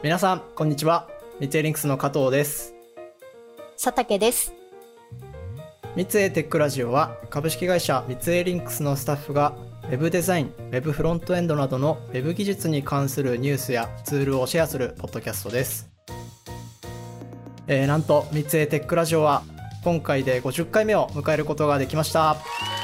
皆さんこんにちは。三井リンクスの加藤です。 佐竹です。 三井テックラジオは株式会社三井リンクスのスタッフがウェブデザイン、ウェブフロントエンドなどのウェブ技術に関するニュースやツールをシェアするポッドキャストです。なんと三井テックラジオは今回で50回目を迎えることができました。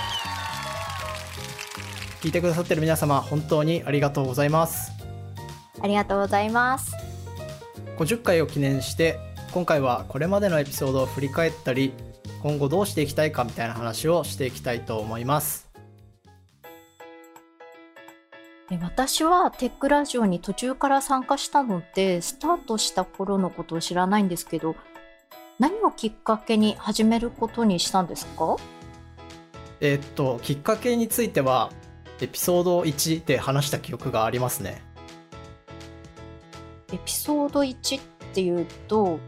聞いてくださっている皆様、本当にありがとうございます。 ありがとうございます。 50回を記念して今回はこれまでのエピソードを振り返ったり、今後どうしていきたいかみたいな話をしていきたいと思います。 私はテックラジオに途中から参加したのでスタートした頃のことを知らないんですけど、何をきっかけに始めることにしたんですか？ きっかけについてはエピソード1で話した記憶がありますね。 エピソード1っていうと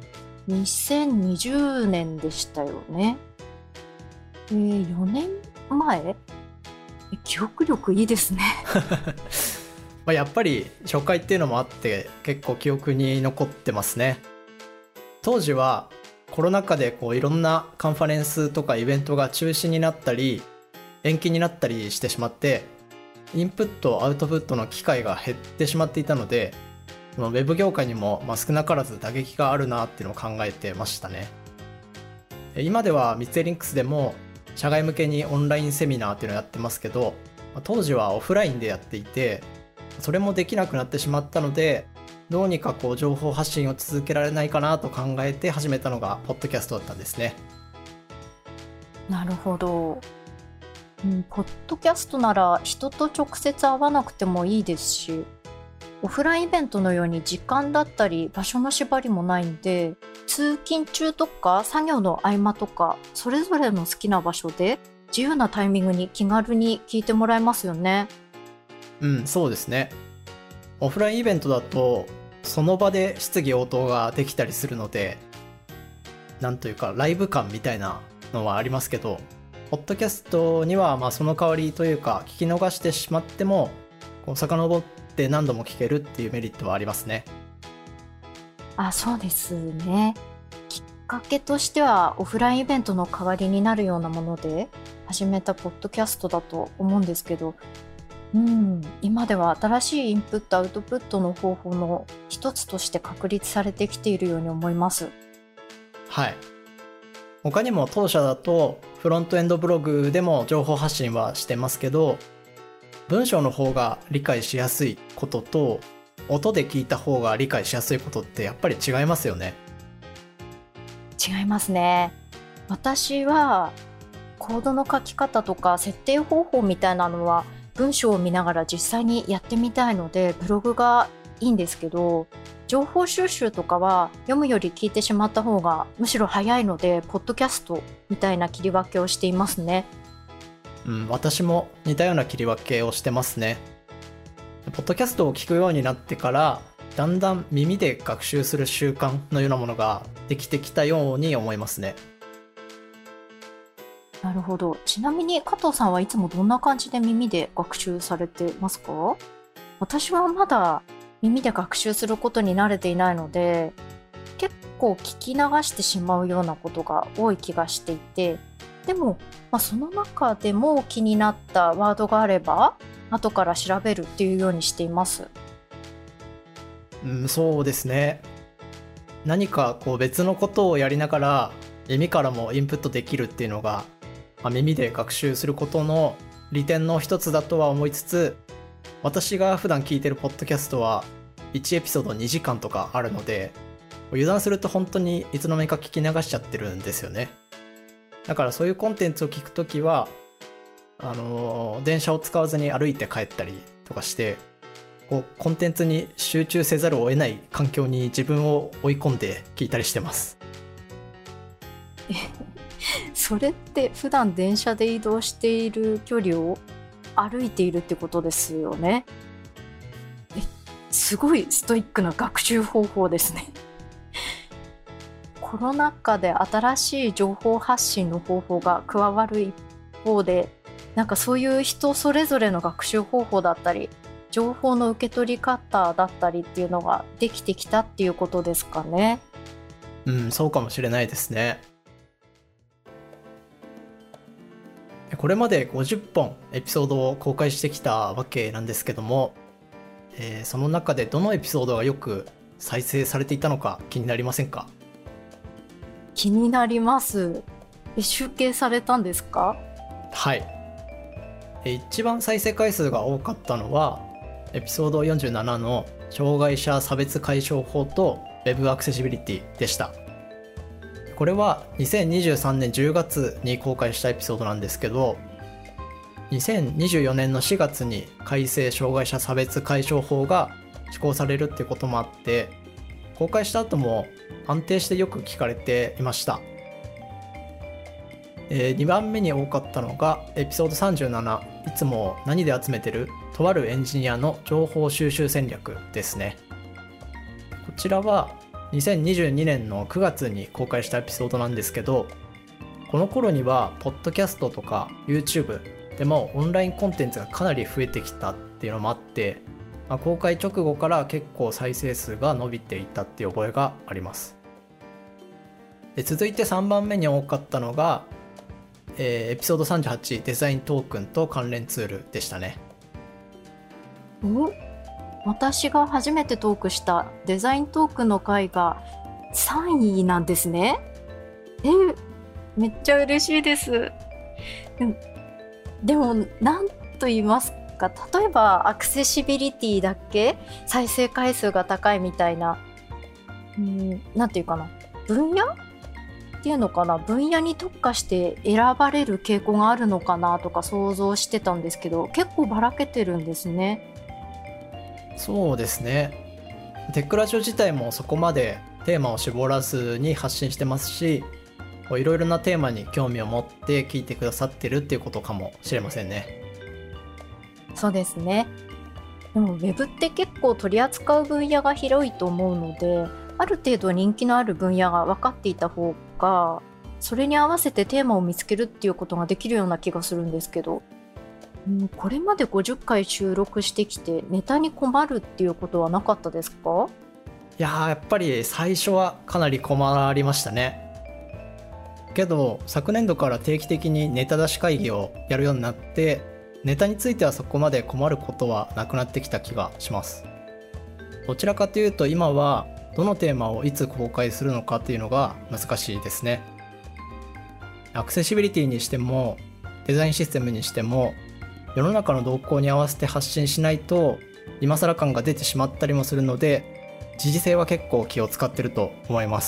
2020年でしたよね。4年前？記憶力いいですね。 やっぱり初回っていうのもあって結構記憶に残ってますね。当時はコロナ禍でいろんなカンファレンスとかイベントが中止になったり延期になったりしてしまって、インプットアウトプットの機会が減ってしまっていたので、ウェブ業界にも少なからず打撃があるなっていうのを考えてましたね。今では三井リンクスでも社外向けにオンラインセミナーっていうのをやってますけど、当時はオフラインでやっていてそれもできなくなってしまったので、どうにか情報発信を続けられないかなと考えて始めたのがポッドキャストだったんですね。 なるほど。ポッドキャストなら人と直接会わなくてもいいですし、オフラインイベントのように時間だったり場所の縛りもないんで、通勤中とか作業の合間とかそれぞれの好きな場所で自由なタイミングに気軽に聞いてもらえますよね。 そうですね。オフラインイベントだとその場で質疑応答ができたりするので、なんというかライブ感みたいなのはありますけど、ポッドキャストにはその代わりというか、聞き逃してしまっても遡って何度も聞けるっていうメリットはありますね。 そうですね。きっかけとしてはオフラインイベントの代わりになるようなもので始めたポッドキャストだと思うんですけど、今では新しいインプットアウトプットの方法の一つとして確立されてきているように思います。 はい。他にも当社だとフロントエンドブログでも情報発信はしてますけど、文章の方が理解しやすいことと音で聞いた方が理解しやすいことってやっぱり違いますよね。 違いますね。私はコードの書き方とか設定方法みたいなのは文章を見ながら実際にやってみたいのでブログがいいんですけど、情報収集とかは読むより聞いてしまった方がむしろ早いのでポッドキャストみたいな切り分けをしていますね。 私も似たような切り分けをしてますね。ポッドキャストを聞くようになってからだんだん耳で学習する習慣のようなものができてきたように思いますね。 なるほど。ちなみに加藤さんはいつもどんな感じで耳で学習されてますか？私はまだ耳で学習することに慣れていないので、結構聞き流してしまうようなことが多い気がしていて、でも、その中でも気になったワードがあれば後から調べるっていうようにしています。 そうですね。何か別のことをやりながら耳からもインプットできるっていうのが、耳で学習することの利点の一つだとは思いつつ、私が普段聞いてるポッドキャストは1エピソード2時間とかあるので、油断すると本当にいつの間にか聞き流しちゃってるんですよね。だからそういうコンテンツを聞くときは電車を使わずに歩いて帰ったりとかして、コンテンツに集中せざるを得ない環境に自分を追い込んで聞いたりしてます。 それって普段電車で移動している距離を歩いているってことですよね。すごいストイックな学習方法ですね。コロナ禍で新しい情報発信の方法が加わる一方で、なんかそういう人それぞれの学習方法だったり情報の受け取り方だったりっていうのができてきたっていうことですかね。 そうかもしれないですね。これまで50本エピソードを公開してきたわけなんですけども、その中でどのエピソードがよく再生されていたのか気になりませんか？ 気になります。集計されたんですか？ はい。一番再生回数が多かったのはエピソード47の障害者差別解消法と Web アクセシビリティでした。これは2023年10月に公開したエピソードなんですけど、2024年の4月に改正障害者差別解消法が施行されるっていうこともあって、公開した後も安定してよく聞かれていました。2番目に多かったのがエピソード37、いつも何で集めてる？とあるエンジニアの情報収集戦略ですね。こちらは2022年の9月に公開したエピソードなんですけど、この頃にはポッドキャストとか YouTube でもオンラインコンテンツがかなり増えてきたっていうのもあって、公開直後から結構再生数が伸びていたっていう覚えがあります。で、続いて3番目に多かったのが、エピソード38デザイントークンと関連ツールでしたね。 私が初めてトークしたデザイントークンの回が3位なんですね。めっちゃ嬉しいです。でも何と言いますか、例えばアクセシビリティだけ再生回数が高いみたいな、なんていうかな、分野っていうのかな、分野に特化して選ばれる傾向があるのかなとか想像してたんですけど、結構ばらけてるんですね。 そうですね。テックラジオ自体もそこまでテーマを絞らずに発信してますし、いろいろなテーマに興味を持って聞いてくださってるっていうことかもしれませんね。 そうですね。でも Web って結構取り扱う分野が広いと思うので、ある程度人気のある分野が分かっていた方が、それに合わせてテーマを見つけるっていうことができるような気がするんですけど、これまで50回収録してきてネタに困るっていうことはなかったですか？ やっぱり最初はかなり困りましたね。けど昨年度から定期的にネタ出し会議をやるようになって、ネタについてはそこまで困ることはなくなってきた気がします。どちらかというと今はどのテーマをいつ公開するのかっていうのが難しいですね。アクセシビリティにしてもデザインシステムにしても、世の中の動向に合わせて発信しないと今更感が出てしまったりもするので、時事性は結構気を使ってると思います。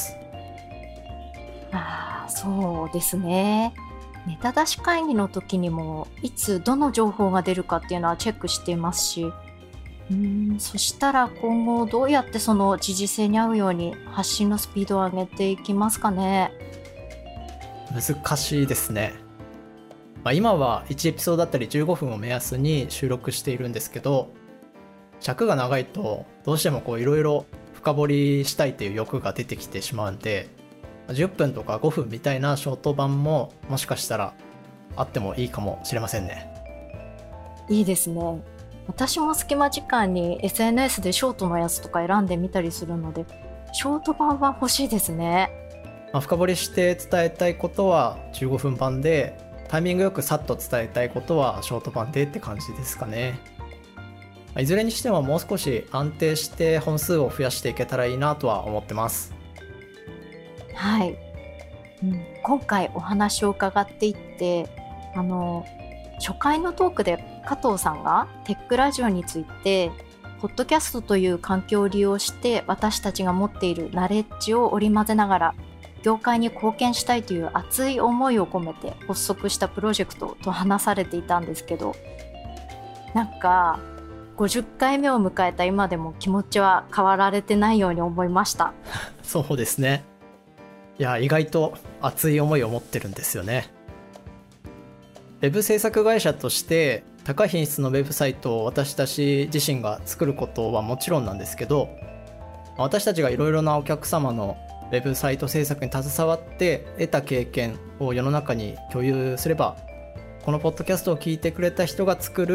そうですね。ネタ出し会議の時にもいつどの情報が出るかっていうのはチェックしていますし、そしたら今後どうやってその時事性に合うように発信のスピードを上げていきますかね。 難しいですね。今は1エピソードだったり15分を目安に収録しているんですけど、尺が長いとどうしてもいろいろ深掘りしたいという欲が出てきてしまうんで、10分とか5分みたいなショート版ももしかしたらあってもいいかもしれませんね。 いいですね。私も隙間時間に SNS でショートのやつとか選んでみたりするので、ショート版は欲しいですね。 深掘りして伝えたいことは15分版で、タイミングよくさっと伝えたいことはショート版でって感じですかね。いずれにしてももう少し安定して本数を増やしていけたらいいなとは思ってます。 はい、今回お話を伺っていって、初回のトークで加藤さんがテックラジオについて、ポッドキャストという環境を利用して私たちが持っているナレッジを織り交ぜながら業界に貢献したいという熱い思いを込めて発足したプロジェクトと話されていたんですけど、なんか50回目を迎えた今でも気持ちは変わられてないように思いました。 そうですね。意外と熱い思いを持ってるんですよね。ウェブ制作会社として高品質のウェブサイトを私たち自身が作ることはもちろんなんですけど、私たちがいろいろなお客様のウェブサイト制作に携わって得た経験を世の中に共有すれば、このポッドキャストを聞いてくれた人が作る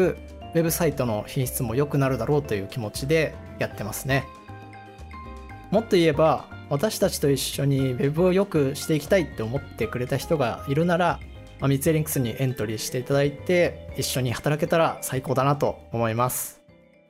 ウェブサイトの品質も良くなるだろうという気持ちでやってますね。もっと言えば、私たちと一緒に Web を良くしていきたいって思ってくれた人がいるなら、三井リンクスにエントリーしていただいて一緒に働けたら最高だなと思います。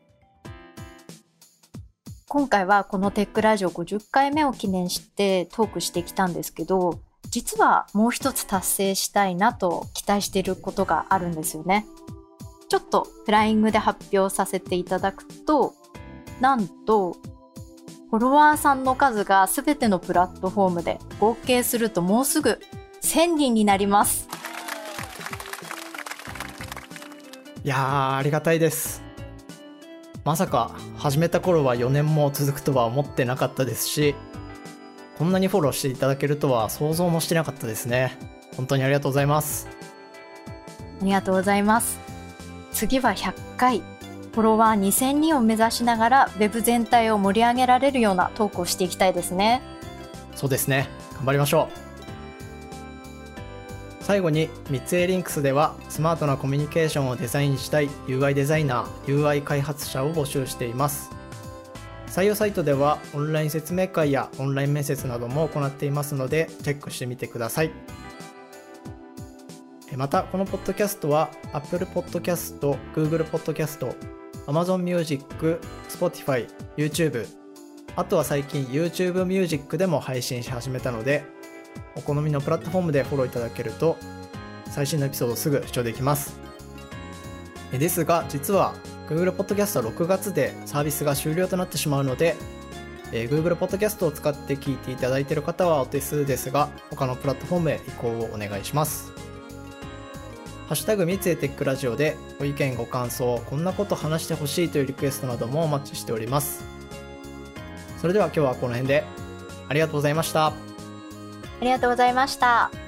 今回はこのテックラジオ50回目を記念してトークしてきたんですけど、実はもう一つ達成したいなと期待していることがあるんですよね。ちょっとフライングで発表させていただくと、なんとフォロワーさんの数がすべてのプラットフォームで合計するともうすぐ1000人になります。 いやー、ありがたいです。まさか始めた頃は4年も続くとは思ってなかったですし、こんなにフォローしていただけるとは想像もしてなかったですね。本当にありがとうございます。 ありがとうございます。次は100回、フォロワー2000人を目指しながら Web 全体を盛り上げられるようなトークをしていきたいですね。 そうですね。頑張りましょう。最後に三井リンクスではスマートなコミュニケーションをデザインしたい UI デザイナー、UI 開発者を募集しています。採用サイトではオンライン説明会やオンライン面接なども行っていますのでチェックしてみてください。またこのポッドキャストは Apple Podcast、Google Podcast、Amazon Music、Spotify、YouTube、あとは最近 YouTube Music でも配信し始めたので、お好みのプラットフォームでフォローいただけると最新のエピソードをすぐ視聴できます。ですが実は Google Podcast は6月でサービスが終了となってしまうので、Google Podcast を使って聞いていただいている方はお手数ですが、他のプラットフォームへ移行をお願いします。ハッシュタグ三井テックラジオでご意見ご感想、こんなこと話してほしいというリクエストなどもお待ちしております。それでは今日はこの辺でありがとうございました。 ありがとうございました。